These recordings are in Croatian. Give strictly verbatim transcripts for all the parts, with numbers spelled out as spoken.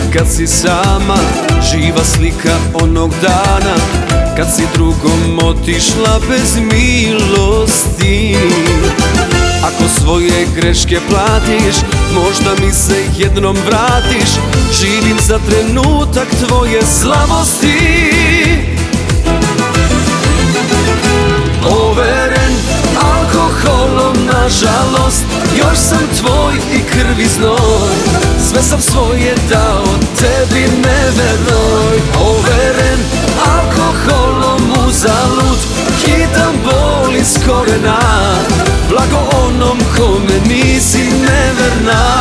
kad si sama, živa slika onog dana kad si drugom otišla bez milosti. Ako svoje greške platiš, možda mi se jednom vratiš. Živim za trenutak tvoje slabosti. Overen alkoholom, nažalost, još sam tvoj i krv i znoj. Sve sam svoje dao tebi nevernoj. Overen alkoholom, uzalud, hitam bol iz korena. Blago onom kome nisi neverna.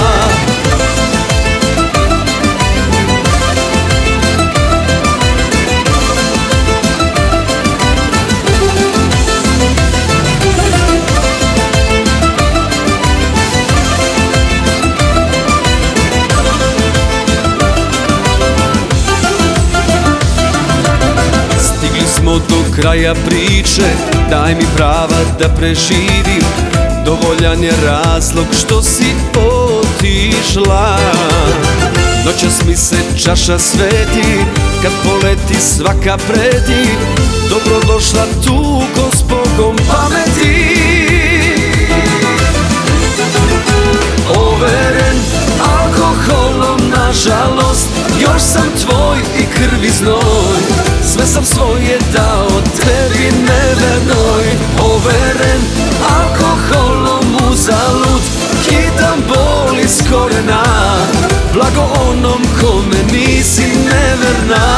Smo do kraja priče, daj mi prava da preživim. Dovoljan je razlog što si otišla. Noćas mi se čaša sveti, kad poleti svaka preti. Dobrodošla tugo s Bogom pameti. Overen alkoholom, nažalost, još sam tvoj i krv i znoj. Sve sam svoje dao tebi nevernoj. Overen alkoholom, uzalud, hitam bol iz korena. Blago onom kome nisi neverna.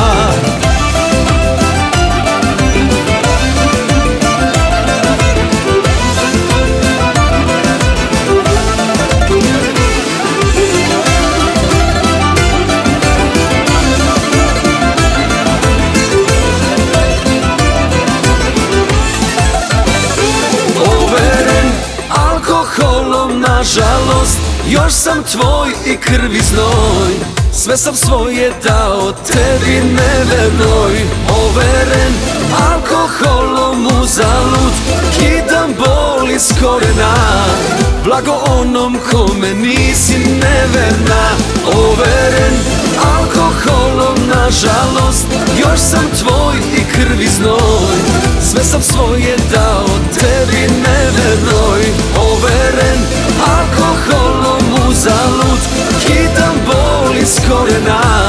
Nažalost, još sam tvoj i krv i znoj. Sve sam svoje dao tebi nevernoj. Overen alkoholom, uzalud, hitam bol iz korena. Blago onom kome nisi neverna. Overen alkoholom, nažalost, još sam tvoj i krv i znoj. Sve sam svoje dao tebi nevernoj. Overen alkoholom, uzalud, hitam bol iz korena.